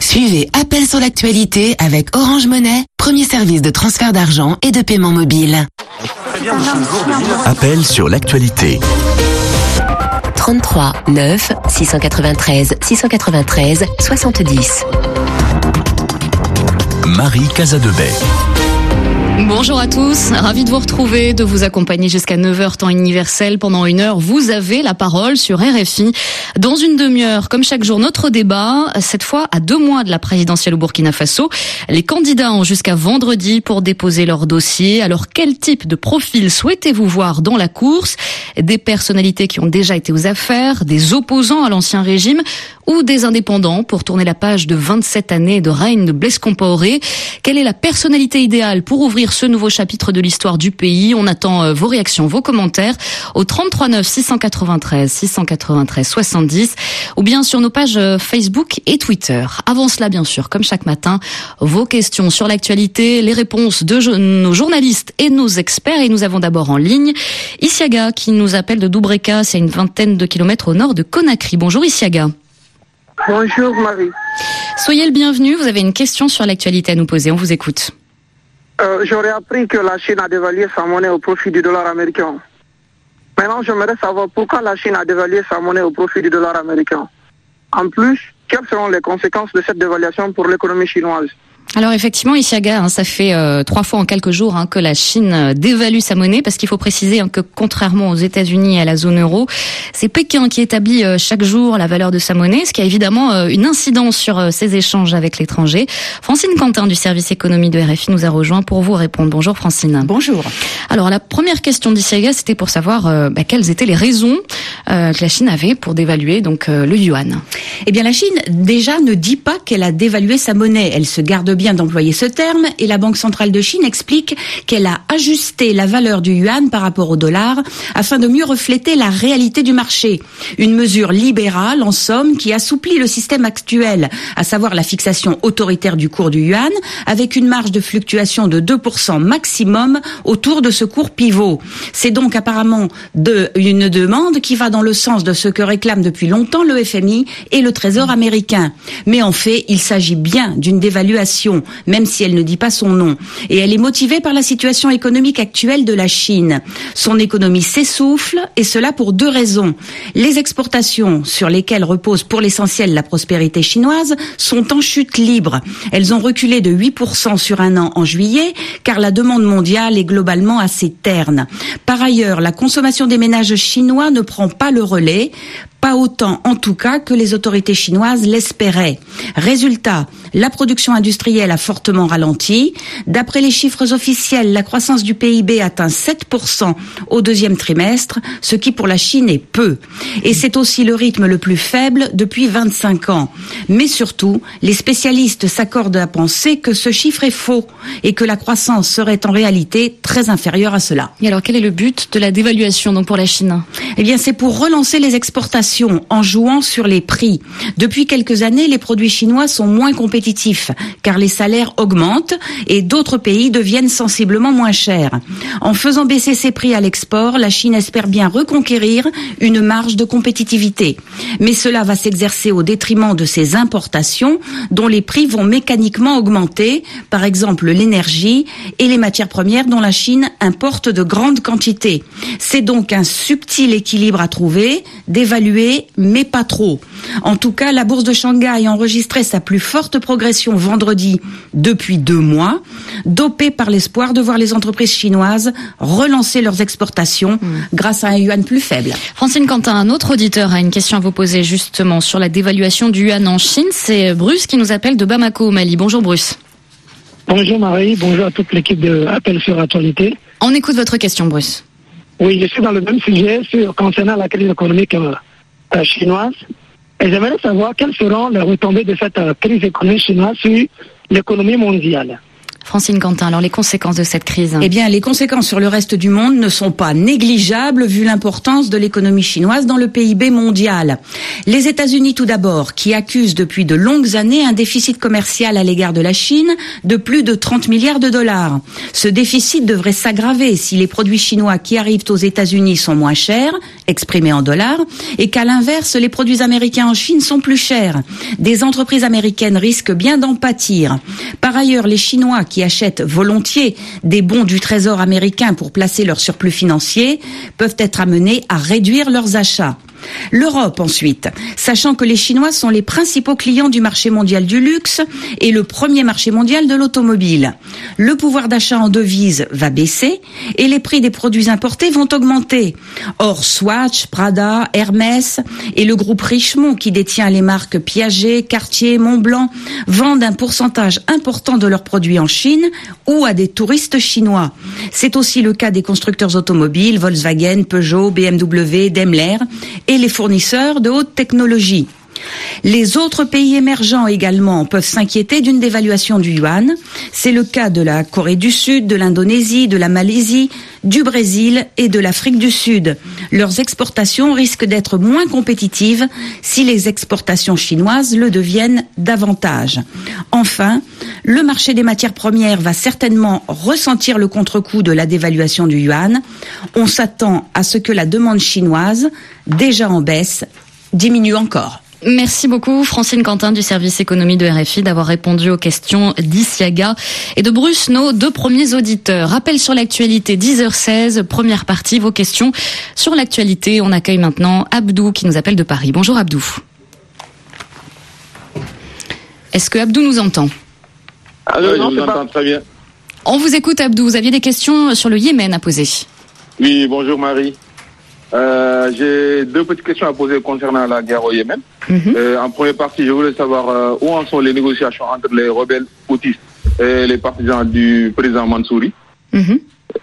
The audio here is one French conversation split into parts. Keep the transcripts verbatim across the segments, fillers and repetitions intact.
Suivez Appel sur l'actualité avec Orange Money, premier service de transfert d'argent et de paiement mobile. Appel sur l'actualité. trente-trois neuf six cent quatre-vingt-treize six cent quatre-vingt-treize soixante-dix. Marie Casadebay. Bonjour à tous, ravi de vous retrouver, de vous accompagner jusqu'à neuf heures temps universel. Pendant une heure, vous avez la parole sur R F I. Dans une demi-heure, comme chaque jour, notre débat, cette fois à deux mois de la présidentielle au Burkina Faso. Les candidats ont jusqu'à vendredi pour déposer leur dossier. Alors, quel type de profil souhaitez-vous voir dans la course? Des personnalités qui ont déjà été aux affaires, des opposants à l'ancien régime ou des indépendants pour tourner la page de vingt-sept années de règne de Blaise Compaoré? Quelle est la personnalité idéale pour ouvrir ce nouveau chapitre de l'histoire du pays? On attend vos réactions, vos commentaires au trente-trois neuf six cent quatre-vingt-treize six cent quatre-vingt-treize soixante-dix ou bien sur nos pages Facebook et Twitter. Avant cela, bien sûr, comme chaque matin, vos questions sur l'actualité, les réponses de nos journalistes et nos experts. Et nous avons d'abord en ligne Isiaga qui nous appelle de Doubreka, c'est à une vingtaine de kilomètres au nord de Conakry. Bonjour Isiaga. Bonjour Marie. Soyez le bienvenu, vous avez une question sur l'actualité à nous poser, on vous écoute. Euh, j'aurais appris que la Chine a dévalué sa monnaie au profit du dollar américain. Maintenant, j'aimerais savoir pourquoi la Chine a dévalué sa monnaie au profit du dollar américain. En plus, quelles seront les conséquences de cette dévaluation pour l'économie chinoise? Alors effectivement, Isiaga, hein, ça fait euh, trois fois en quelques jours hein, que la Chine euh, dévalue sa monnaie, parce qu'il faut préciser hein, que contrairement aux États-Unis et à la zone euro, c'est Pékin qui établit euh, chaque jour la valeur de sa monnaie, ce qui a évidemment euh, une incidence sur euh, ses échanges avec l'étranger. Francine Quentin du service économie de R F I nous a rejoint pour vous répondre. Bonjour Francine. Bonjour. Alors la première question d'Isiaga, c'était pour savoir euh, bah, quelles étaient les raisons euh, que la Chine avait pour dévaluer donc euh, le yuan. Eh bien la Chine déjà ne dit pas qu'elle a dévalué sa monnaie, elle se garde bien d'employer ce terme, et la Banque centrale de Chine explique qu'elle a ajusté la valeur du yuan par rapport au dollar afin de mieux refléter la réalité du marché. Une mesure libérale, en somme, qui assouplit le système actuel, à savoir la fixation autoritaire du cours du yuan, avec une marge de fluctuation de deux pour cent maximum autour de ce cours pivot. C'est donc apparemment de, une demande qui va dans le sens de ce que réclament depuis longtemps le F M I et le Trésor américain. Mais en fait, il s'agit bien d'une dévaluation, même si elle ne dit pas son nom. Et elle est motivée par la situation économique actuelle de la Chine. Son économie s'essouffle, et cela pour deux raisons. Les exportations, sur lesquelles repose pour l'essentiel la prospérité chinoise, sont en chute libre. Elles ont reculé de huit pour cent sur un an en juillet, car la demande mondiale est globalement assez terne. Par ailleurs, la consommation des ménages chinois ne prend pas le relais, pas autant en tout cas que les autorités chinoises l'espéraient. Résultat, la production industrielle a fortement ralenti. D'après les chiffres officiels, la croissance du P I B atteint sept pour cent au deuxième trimestre, ce qui pour la Chine est peu. Et c'est aussi le rythme le plus faible depuis vingt-cinq ans. Mais surtout, les spécialistes s'accordent à penser que ce chiffre est faux et que la croissance serait en réalité très inférieure à cela. Et alors quel est le but de la dévaluation donc pour la Chine? Eh bien c'est pour relancer les exportations en jouant sur les prix. Depuis quelques années, les produits chinois sont moins compétitifs car les salaires augmentent et d'autres pays deviennent sensiblement moins chers. En faisant baisser ses prix à l'export, la Chine espère bien reconquérir une marge de compétitivité. Mais cela va s'exercer au détriment de ses importations dont les prix vont mécaniquement augmenter, par exemple l'énergie et les matières premières dont la Chine importe de grandes quantités. C'est donc un subtil équilibre à trouver, d'évaluer mais pas trop. En tout cas, la bourse de Shanghai a enregistré sa plus forte progression vendredi depuis deux mois, dopée par l'espoir de voir les entreprises chinoises relancer leurs exportations mmh. grâce à un yuan plus faible. Francine Quentin, un autre auditeur a une question à vous poser justement sur la dévaluation du yuan en Chine. C'est Bruce qui nous appelle de Bamako au Mali. Bonjour Bruce. Bonjour Marie, bonjour à toute l'équipe de Appel sur l'actualité. On écoute votre question Bruce. Oui, je suis dans le même sujet sur, concernant la crise économique euh, Euh, chinoise, et j'aimerais savoir quelles seront les retombées de cette euh, crise économique chinoise sur l'économie mondiale. Francine Quentin, alors les conséquences de cette crise? Eh bien, les conséquences sur le reste du monde ne sont pas négligeables vu l'importance de l'économie chinoise dans le P I B mondial. Les États-Unis tout d'abord, qui accusent depuis de longues années un déficit commercial à l'égard de la Chine de plus de trente milliards de dollars. Ce déficit devrait s'aggraver si les produits chinois qui arrivent aux États-Unis sont moins chers exprimés en dollars, et qu'à l'inverse, les produits américains en Chine sont plus chers. Des entreprises américaines risquent bien d'en pâtir. Par ailleurs, les Chinois qui achètent volontiers des bons du Trésor américain pour placer leur surplus financier peuvent être amenés à réduire leurs achats. L'Europe ensuite, sachant que les Chinois sont les principaux clients du marché mondial du luxe et le premier marché mondial de l'automobile. Le pouvoir d'achat en devises va baisser et les prix des produits importés vont augmenter. Or, Swatch, Prada, Hermès et le groupe Richemont qui détient les marques Piaget, Cartier, Montblanc vendent un pourcentage important de leurs produits en Chine ou à des touristes chinois. C'est aussi le cas des constructeurs automobiles, Volkswagen, Peugeot, B M W, Daimler et les fournisseurs de haute technologie. Les autres pays émergents également peuvent s'inquiéter d'une dévaluation du yuan. C'est le cas de la Corée du Sud, de l'Indonésie, de la Malaisie, du Brésil et de l'Afrique du Sud. Leurs exportations risquent d'être moins compétitives si les exportations chinoises le deviennent davantage. Enfin, le marché des matières premières va certainement ressentir le contre-coup de la dévaluation du yuan. On s'attend à ce que la demande chinoise, déjà en baisse, diminue encore. Merci beaucoup Francine Quentin du service économie de R F I d'avoir répondu aux questions d'Isiaga et de Bruce, nos deux premiers auditeurs. Rappel sur l'actualité, dix heures seize, première partie, vos questions sur l'actualité. On accueille maintenant Abdou qui nous appelle de Paris. Bonjour Abdou. Est-ce que Abdou nous entend ? Allô, non, je vous entends très bien. On vous écoute Abdou, vous aviez des questions sur le Yémen à poser. Oui, bonjour Marie. Euh, j'ai deux petites questions à poser concernant la guerre au Yémen. Mm-hmm. Euh, en première partie, je voulais savoir euh, où en sont les négociations entre les rebelles houthis et les partisans du président Mansouri. Mm-hmm.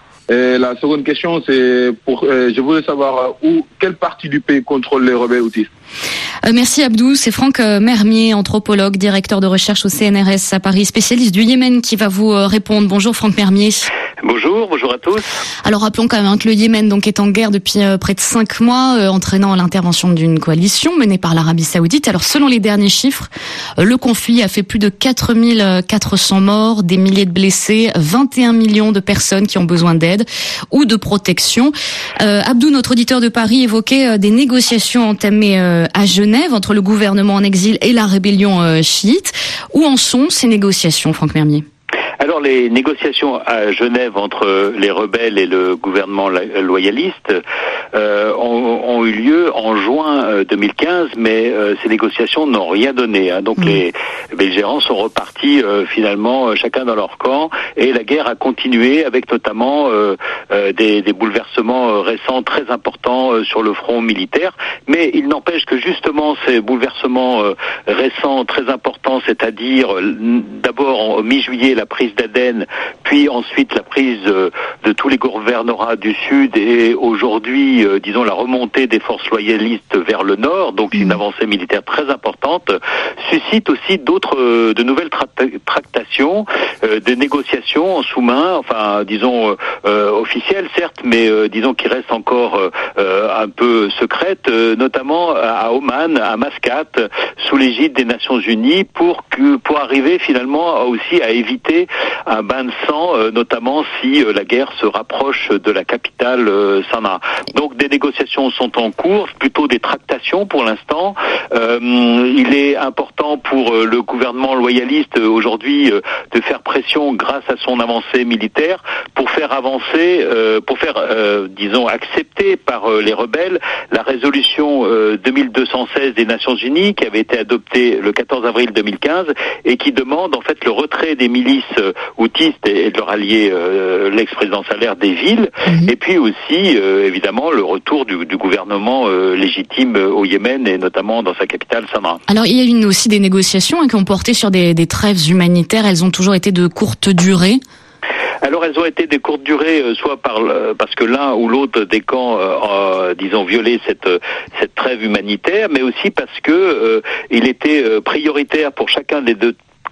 Et la seconde question, c'est pour, euh, je voulais savoir où, quelle partie du pays contrôle les rebelles houthis. Euh, merci Abdou, c'est Franck Mermier, anthropologue, directeur de recherche au C N R S à Paris, spécialiste du Yémen qui va vous euh, répondre. Bonjour Franck Mermier. Bonjour, bonjour à tous. Alors rappelons quand même hein, que le Yémen donc est en guerre depuis euh, près de cinq mois, euh, entraînant l'intervention d'une coalition menée par l'Arabie Saoudite. Alors selon les derniers chiffres, euh, le conflit a fait plus de quatre mille quatre cents morts, des milliers de blessés, vingt et un millions de personnes qui ont besoin d'aide ou de protection. Euh, Abdou, notre auditeur de Paris, évoquait euh, des négociations entamées euh, à Genève entre le gouvernement en exil et la rébellion euh, chiite. Où en sont ces négociations, Franck Mermier ? Alors les négociations à Genève entre les rebelles et le gouvernement loyaliste euh, ont, ont eu lieu en juin deux mille quinze, mais euh, ces négociations n'ont rien donné. Hein. Donc mmh. les belligérants sont repartis euh, finalement euh, chacun dans leur camp et la guerre a continué avec notamment euh, euh, des, des bouleversements euh, récents très importants euh, sur le front militaire. Mais il n'empêche que justement ces bouleversements euh, récents très importants, c'est-à-dire euh, d'abord en mi-juillet la prise d'Aden, puis ensuite la prise euh, de tous les gouvernorats du Sud et aujourd'hui, euh, disons, la remontée des forces loyalistes vers le Nord, donc une avancée militaire très importante, suscite aussi d'autres, euh, de nouvelles tra- tractations, euh, des négociations en sous-main, enfin, disons, euh, officielles, certes, mais euh, disons qui restent encore euh, un peu secrètes, euh, notamment à Oman, à Mascate, sous l'égide des Nations Unies, pour que, pour arriver finalement aussi à éviter un bain de sang, euh, notamment si euh, la guerre se rapproche de la capitale euh, Sanaa. Donc des négociations sont en cours, plutôt des tractations pour l'instant. Euh, il est important pour euh, le gouvernement loyaliste euh, aujourd'hui euh, de faire pression grâce à son avancée militaire pour faire avancer, euh, pour faire, euh, disons, accepter par euh, les rebelles la résolution euh, deux mille deux cent seize des Nations Unies qui avait été adoptée le quatorze avril deux mille quinze et qui demande en fait le retrait des milices euh, houtistes et de leur allié euh, l'ex-président Saleh des villes, mmh. et puis aussi euh, évidemment le retour du, du gouvernement euh, légitime euh, au Yémen et notamment dans sa capitale Sanaa. Alors il y a eu aussi des négociations hein, qui ont porté sur des, des trêves humanitaires, elles ont toujours été de courte durée. Alors elles ont été de courte durée, euh, soit par euh, parce que l'un ou l'autre des camps, euh, euh, disons, violé cette cette trêve humanitaire, mais aussi parce que euh, il était euh, prioritaire pour chacun des deux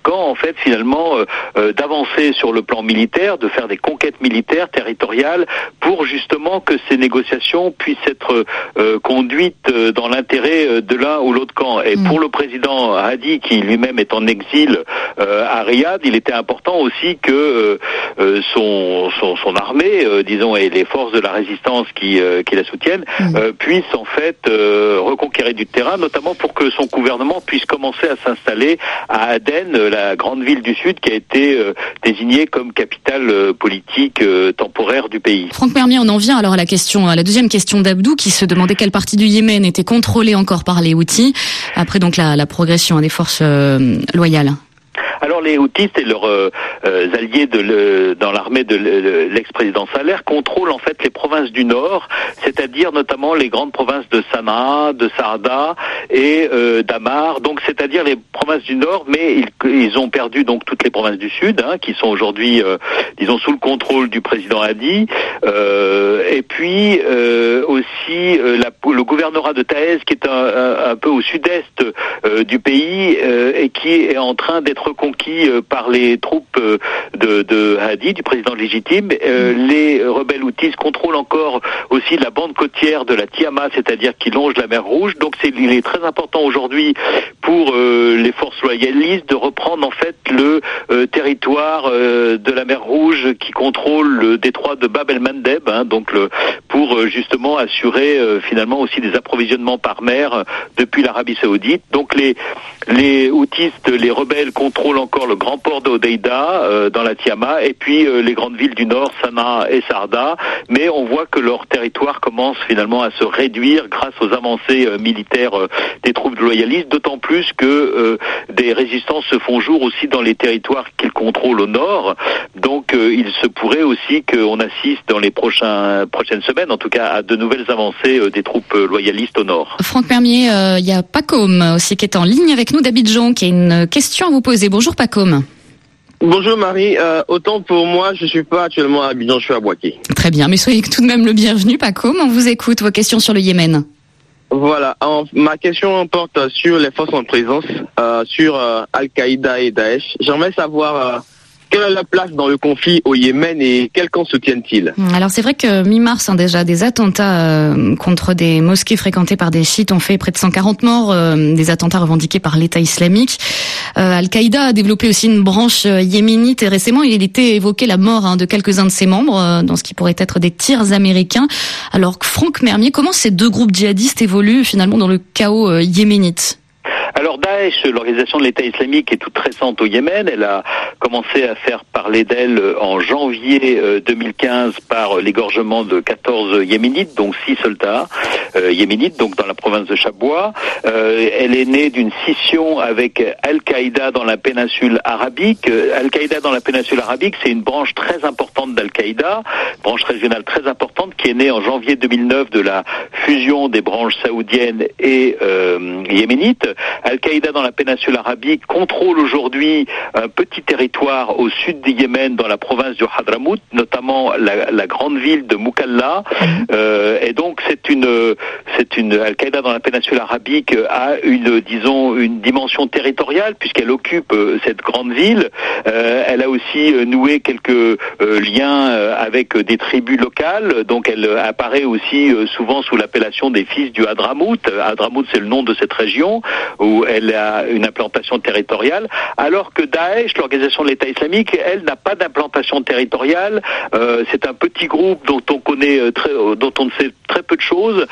camp, en fait, finalement, euh, euh, d'avancer sur le plan militaire, de faire des conquêtes militaires, territoriales, pour justement que ces négociations puissent être euh, conduites euh, dans l'intérêt de l'un ou l'autre camp. Et mmh. pour le président Hadi, qui lui-même est en exil euh, à Riyad, il était important aussi que euh, son, son, son armée, euh, disons, et les forces de la résistance qui, euh, qui la soutiennent, mmh. euh, puissent en fait euh, reconquérir du terrain, notamment pour que son gouvernement puisse commencer à s'installer à Aden, la grande ville du Sud qui a été euh, désignée comme capitale euh, politique euh, temporaire du pays. Franck Mermier, on en vient alors à la question, à la deuxième question d'Abdou, qui se demandait quelle partie du Yémen était contrôlée encore par les Houthis, après donc la, la progression des forces euh, loyales. Alors les Houthis et leurs euh, alliés de le, dans l'armée de le, l'ex-président Saleh contrôlent en fait les provinces du Nord, c'est-à-dire notamment les grandes provinces de Sanaa, de Saada et euh, d'Amar. Donc c'est-à-dire les provinces du Nord, mais ils, ils ont perdu donc toutes les provinces du Sud, hein, qui sont aujourd'hui, euh, disons, sous le contrôle du président Hadi. Euh, et puis euh, aussi euh, la, le gouvernorat de Taez, qui est un, un, un peu au sud-est euh, du pays euh, et qui est en train d'être conquis par les troupes de, de Hadi, du président légitime. Euh, les rebelles houthis contrôlent encore aussi la bande côtière de la Tiama, c'est-à-dire qui longe la mer Rouge. Donc c'est, il est très important aujourd'hui pour euh, les forces loyalistes de reprendre en fait le euh, territoire euh, de la mer Rouge qui contrôle le détroit de Bab el-Mandeb, hein, donc le, pour euh, justement assurer euh, finalement aussi des approvisionnements par mer euh, depuis l'Arabie Saoudite. Donc les les houthistes, les rebelles contrôlent encore le grand port d'Hodeïda euh, dans la Tiama et puis euh, les grandes villes du nord, Sanaa et Sarda, mais on voit que leur territoire commence finalement à se réduire grâce aux avancées euh, militaires euh, des troupes loyalistes, d'autant plus que euh, des résistances se font jour aussi dans les territoires qu'ils contrôlent au nord. Donc euh, il se pourrait aussi qu'on assiste dans les prochains, prochaines semaines, en tout cas, à de nouvelles avancées euh, des troupes euh, loyalistes au nord. Franck Mermier, il euh, y a Pacôme aussi qui est en ligne avec nous d'Abidjan, qui a une question à vous poser. Bonjour Pacôme. Bonjour Marie, euh, autant pour moi, je suis pas actuellement à Abidjan, je suis à Bouaké. Très bien, mais soyez tout de même le bienvenu Pacôme, on vous écoute, vos questions sur le Yémen. Voilà, en, ma question porte sur les forces en présence, euh, sur euh, Al-Qaïda et Daesh. J'aimerais savoir euh, quelle est la place dans le conflit au Yémen et quel camp soutiennent-ils? Alors c'est vrai que mi-mars, hein, déjà, des attentats euh, contre des mosquées fréquentées par des chiites ont fait près de cent quarante morts, euh, des attentats revendiqués par l'État islamique. Euh, Al-Qaïda a développé aussi une branche euh, yéménite et récemment il était évoqué la mort hein, de quelques-uns de ses membres euh, dans ce qui pourrait être des tirs américains. Alors Franck Mermier, comment ces deux groupes djihadistes évoluent finalement dans le chaos euh, yéménite? Alors Daesh, l'organisation de l'État islamique, est toute récente au Yémen. Elle a commencé à faire parler d'elle en janvier deux mille quinze par l'égorgement de quatorze yéménites, donc six soldats euh, yéménites, donc dans la province de Chabwa. Euh, elle est née d'une scission avec Al-Qaïda dans la péninsule arabique. Al-Qaïda dans la péninsule arabique, c'est une branche très importante d'Al-Qaïda, branche régionale très importante qui est née en janvier deux mille neuf de la fusion des branches saoudiennes et euh, yéménites. Al-Qaïda dans la péninsule arabique contrôle aujourd'hui un petit territoire au sud du Yémen, dans la province du Hadramout, notamment la, la grande ville de Mukalla. Euh, et donc c'est une, c'est une Al-Qaïda dans la péninsule arabique a une, disons, une dimension territoriale puisqu'elle occupe euh, cette grande ville. Euh, elle a aussi euh, noué quelques euh, liens euh, avec des tribus locales. Donc elle euh, apparaît aussi euh, souvent sous l'appellation des fils du Hadramout. Hadramout, c'est le nom de cette région où elle a une implantation territoriale, alors que Daesh, l'organisation de l'État islamique, elle n'a pas d'implantation territoriale. Euh, c'est un petit groupe dont on connaît très, dont on ne sait très peu de choses.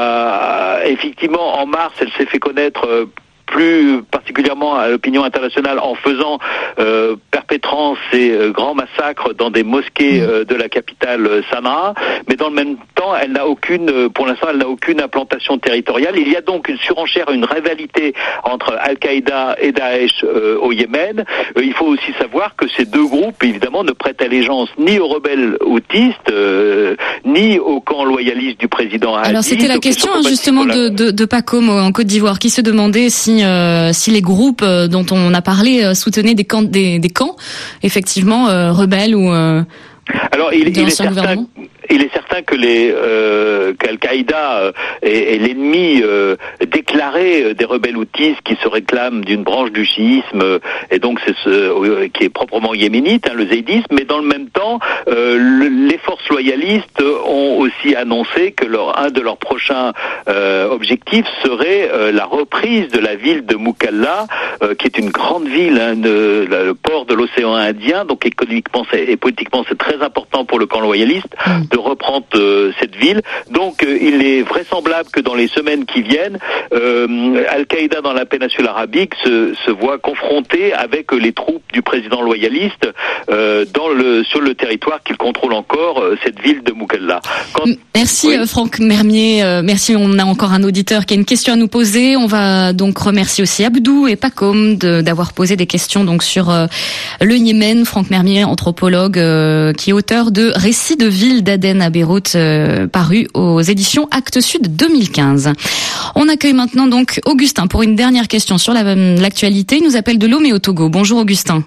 Euh, effectivement, en mars, elle s'est fait connaître euh, plus particulièrement à l'opinion internationale en faisant, euh, perpétrant ces euh, grands massacres dans des mosquées euh, de la capitale euh, Sanaa, mais dans le même temps, elle n'a aucune, euh, pour l'instant, elle n'a aucune implantation territoriale. Il y a donc une surenchère, une rivalité entre Al-Qaïda et Daesh euh, au Yémen. Euh, il faut aussi savoir que ces deux groupes, évidemment, ne prêtent allégeance ni aux rebelles houtistes, euh, ni au camp loyaliste du président Hadi. Alors c'était la question hein, justement de, de, de Pacôme en Côte d'Ivoire, qui se demandait si Euh, si les groupes euh, dont on a parlé euh, soutenaient des camps, des, des camps effectivement euh, rebelles ou euh, Alors il, il est certain. Il est certain certain que les euh, qu'Al-Qaïda est, est l'ennemi euh, déclaré des rebelles houthis qui se réclament d'une branche du chiisme, euh, et donc c'est ce euh, qui est proprement yéménite, hein, le zaydisme. Mais dans le même temps, euh, le, les forces loyalistes ont aussi annoncé que leur, un de leurs prochains euh, objectifs serait euh, la reprise de la ville de Mukalla, euh, qui est une grande ville, hein, de, de, le port de l'océan Indien. Donc économiquement et politiquement, c'est très important pour le camp loyaliste de reprendre euh, cette ville. Donc euh, il est vraisemblable que dans les semaines qui viennent, euh, Al-Qaïda dans la péninsule arabique se, se voit confronté avec euh, les troupes du président loyaliste euh, dans le, sur le territoire qu'il contrôle encore, euh, cette ville de Mukalla. Quand... Merci oui. euh, Franck Mermier, euh, merci. On a encore un auditeur qui a une question à nous poser. On va donc remercier aussi Abdou et Pacom de, d'avoir posé des questions donc sur euh, le Yémen. Franck Mermier, anthropologue, euh, qui est auteur de Récits de ville d'Aden à Beyrouth, euh, paru aux éditions Actes Sud deux mille quinze. On accueille maintenant donc Augustin pour une dernière question sur la, l'actualité. Il nous appelle de Lomé au Togo. Bonjour Augustin.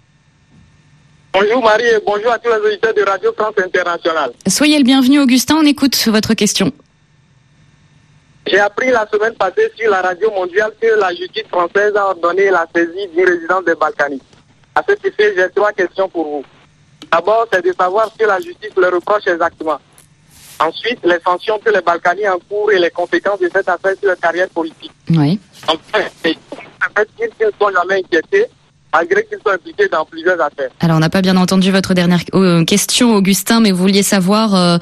Bonjour Marie et bonjour à tous les auditeurs de Radio France Internationale. Soyez le bienvenu Augustin, on écoute votre question. J'ai appris la semaine passée sur la radio mondiale que la justice française a ordonné la saisie du résident des Balkany. À ce effet, j'ai trois questions pour vous. D'abord, c'est de savoir ce que la justice leur reproche exactement. Ensuite, les sanctions que les Balkany encourent et les conséquences de cette affaire sur leur carrière politique. Oui. Enfin, c'est qu'ils ne sont jamais inquiétés, malgré qu'ils soient impliqués dans plusieurs affaires. Alors, on n'a pas bien entendu votre dernière euh, question, Augustin, mais vous vouliez savoir euh,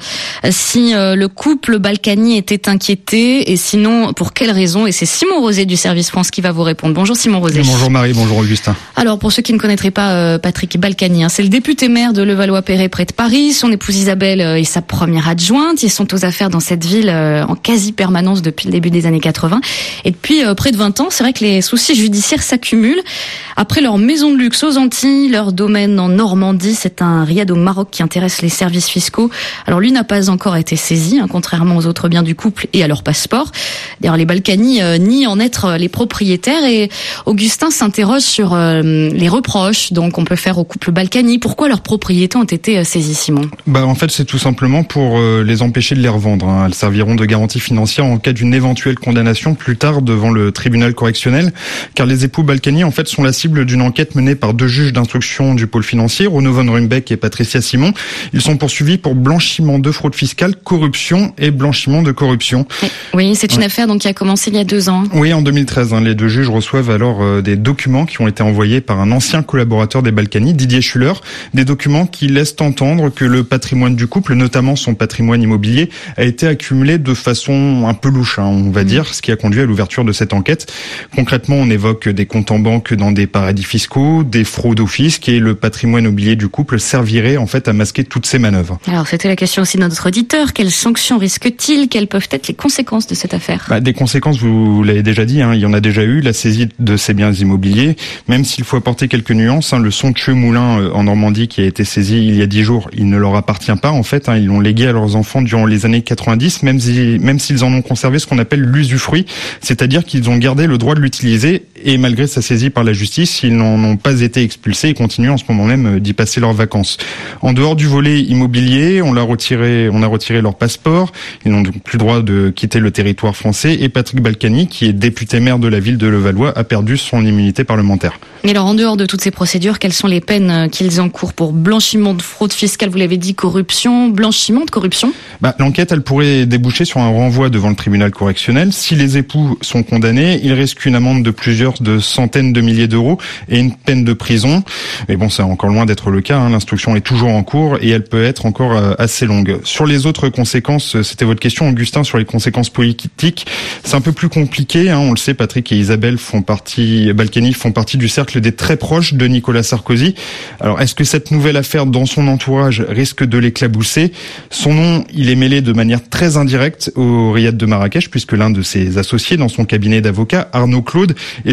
si euh, le couple Balkany était inquiété, et sinon, pour quelles raisons. Et c'est Simon Rosé du Service France qui va vous répondre. Bonjour Simon Rosé. Bonjour Marie, bonjour Augustin. Alors, pour ceux qui ne connaîtraient pas euh, Patrick Balkany, hein, c'est le député maire de Levallois-Perret près de Paris. Son épouse Isabelle euh, est sa première adjointe. Ils sont aux affaires dans cette ville euh, en quasi-permanence depuis le début des années quatre-vingts. Et depuis euh, près de vingt ans, c'est vrai que les soucis judiciaires s'accumulent. Après leur maison de luxe aux Antilles, leur domaine en Normandie, c'est un riad au Maroc qui intéresse les services fiscaux. Alors lui n'a pas encore été saisi, hein, contrairement aux autres biens du couple et à leur passeport. D'ailleurs, les Balkany euh, nient en être les propriétaires, et Augustin s'interroge sur euh, les reproches donc on peut faire au couple Balkany. Pourquoi leurs propriétés ont été euh, saisies, Simon ? Bah en fait, c'est tout simplement pour euh, les empêcher de les revendre. Hein. Elles serviront de garantie financière en cas d'une éventuelle condamnation plus tard devant le tribunal correctionnel, car les époux Balkany en fait sont la cible d'une enquête menée par deux juges d'instruction du pôle financier, Renaud von Rumbeck et Patricia Simon. Ils sont poursuivis pour blanchiment de fraude fiscale, corruption et blanchiment de corruption. Oui, c'est une ouais. affaire donc qui a commencé il y a deux ans. Oui, en deux mille treize, hein, les deux juges reçoivent alors euh, des documents qui ont été envoyés par un ancien collaborateur des Balkany, Didier Schuller, des documents qui laissent entendre que le patrimoine du couple, notamment son patrimoine immobilier, a été accumulé de façon un peu louche, hein, on va mmh. dire, ce qui a conduit à l'ouverture de cette enquête. Concrètement, on évoque des comptes en banque dans des paradis fiscaux, des fraudes au fisc, et le patrimoine immobilier du couple servirait en fait à masquer toutes ces manœuvres. Alors c'était la question aussi de notre auditeur, quelles sanctions risque-t-il ? Quelles peuvent être les conséquences de cette affaire ? Bah, des conséquences, vous l'avez déjà dit, hein, il y en a déjà eu, la saisie de ces biens immobiliers, même s'il faut apporter quelques nuances, hein, le somptueux moulin euh, en Normandie qui a été saisi il y a dix jours, il ne leur appartient pas en fait, hein, ils l'ont légué à leurs enfants durant les années quatre-vingt-dix, même, si, même s'ils en ont conservé ce qu'on appelle l'usufruit, c'est-à-dire qu'ils ont gardé le droit de l'utiliser, et malgré sa saisie par la justice, ils n'en ont pas été expulsés et continuent en ce moment même d'y passer leurs vacances. En dehors du volet immobilier, on l'a retiré, on a retiré leur passeport, ils n'ont donc plus le droit de quitter le territoire français, et Patrick Balkany, qui est député maire de la ville de Levallois, a perdu son immunité parlementaire. Et alors, en dehors de toutes ces procédures, quelles sont les peines qu'ils encourent pour blanchiment de fraude fiscale, vous l'avez dit, corruption, blanchiment de corruption ? Bah, l'enquête, elle pourrait déboucher sur un renvoi devant le tribunal correctionnel. Si les époux sont condamnés, ils risquent une amende de plusieurs de centaines de milliers d'euros et une peine de prison. Mais bon, c'est encore loin d'être le cas, hein. L'instruction est toujours en cours et elle peut être encore euh, assez longue. Sur les autres conséquences, c'était votre question, Augustin, sur les conséquences politiques, c'est un peu plus compliqué, hein. On le sait, Patrick et Isabelle font partie, Balkany font partie du cercle des très proches de Nicolas Sarkozy. Alors, est-ce que cette nouvelle affaire dans son entourage risque de l'éclabousser ? Son nom, il est mêlé de manière très indirecte au riad de Marrakech, puisque l'un de ses associés dans son cabinet d'avocats, Arnaud Claude, est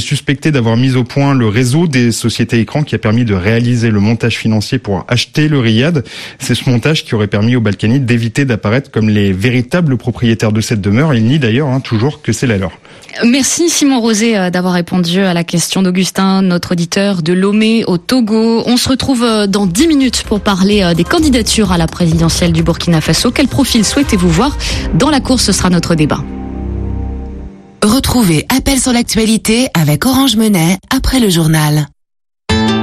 suspecté d'avoir mis au point le réseau des sociétés écrans qui a permis de réaliser le montage financier pour acheter le Riyad. C'est ce montage qui aurait permis aux Balkanites d'éviter d'apparaître comme les véritables propriétaires de cette demeure. Ils nient d'ailleurs hein, toujours que c'est la leur. Merci Simon Rosé d'avoir répondu à la question d'Augustin, notre auditeur de Lomé au Togo. On se retrouve dans dix minutes pour parler des candidatures à la présidentielle du Burkina Faso. Quel profil souhaitez-vous voir dans la course? Ce sera notre débat. Retrouvez Appel sur l'actualité avec Orange Monnaie après le journal.